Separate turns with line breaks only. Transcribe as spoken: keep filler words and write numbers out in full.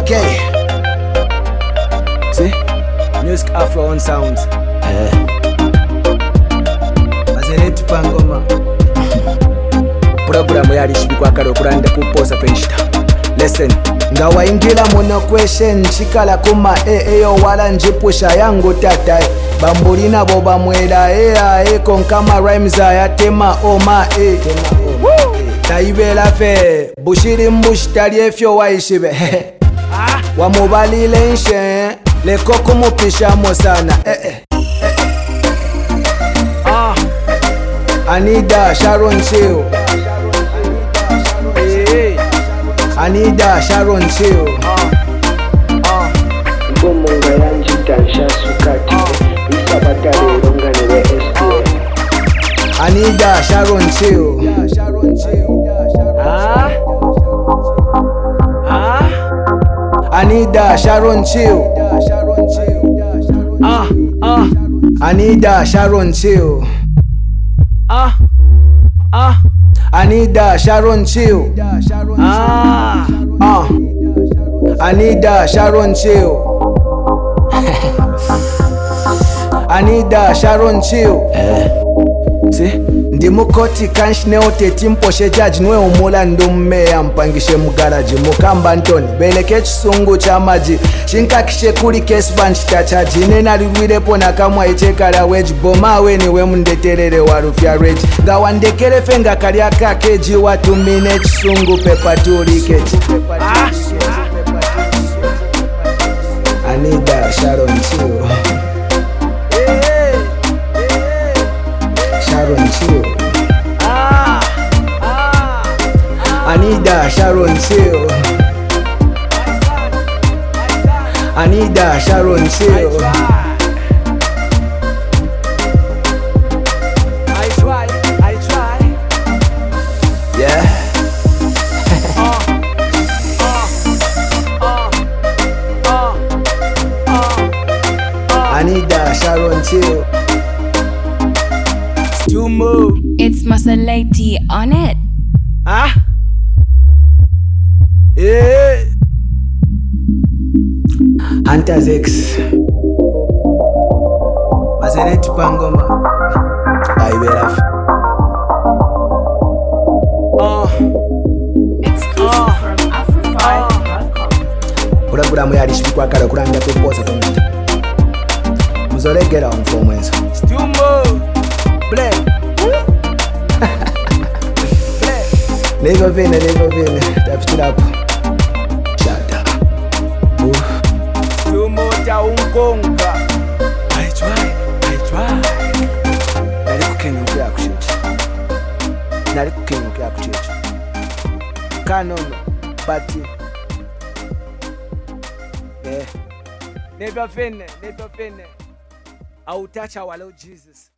Okay. See? Music Afro on sounds. Eh. Mazereti pangoma. Programu yali shibikwa kale okulanda kuposa penshita. Listen. Nga waingira muno question chikala kuma e eyo wala njipusha yangu tata. Bambulina boba mwela e a e konkama rhymes ayatema oma e. Tema o. Taibela fe bushiri mbushi tali efyo waishibe. Wamubalile nshe leko kumupishamo sana eh, eh, eh. Ah. Anida Sharon Chill. Anida Sharon Chill.
Ah. Ngomonga yanjita nshasukati isabata lero nganiwe S P.
Anida Sharon Chill. Ah. Ah. Anida Sharon Chill. Ah, ah. Anida Sharon Chill. Ah, ah. Anida Sharon Chill. Ah, ah. Anida Sharon Chill. Anida Sharon Chill. Eh. See? Ndi mukoti kanshineo teti mposhe jaji nwe umula ndummeya mpangishe mugaraji mukamba ntoni beleke chisungu cha maji shinkakishe kuli kesban chitachaji nena liwirepo nakamwa ichekala weji boma weni we mundeterere warufya reji nga wandekere fenga kalya kakeji watumine chisungu pepa tulikeji. Ah. Anida Sharon Chill. Sharon Chill. Ah, ah, ah. Anida Sharon Chill. Anida Sharon Chill. I try, I try. Yeah. uh, uh, uh, uh, uh. Anida Sharon Chill. You move.
It's Master Lady on it.
Ah? Yeah. Hunters X. Mazereti pangoma. Aibera. Oh.
Exclusive from Afrofi dot com.
Programu yali shibikwa kale kulanda kuposa penshita. Muzolegera omfomu enso. Still move. Play. Never been, never been. Lift it up. Shut up. Tumota unkonga. I try, I try. Nali kukenyuka kuchechi. Nali kukenyuka kuchechi. Kanono, bati. Yeah. Never been, never been. Autacha walo Jesus.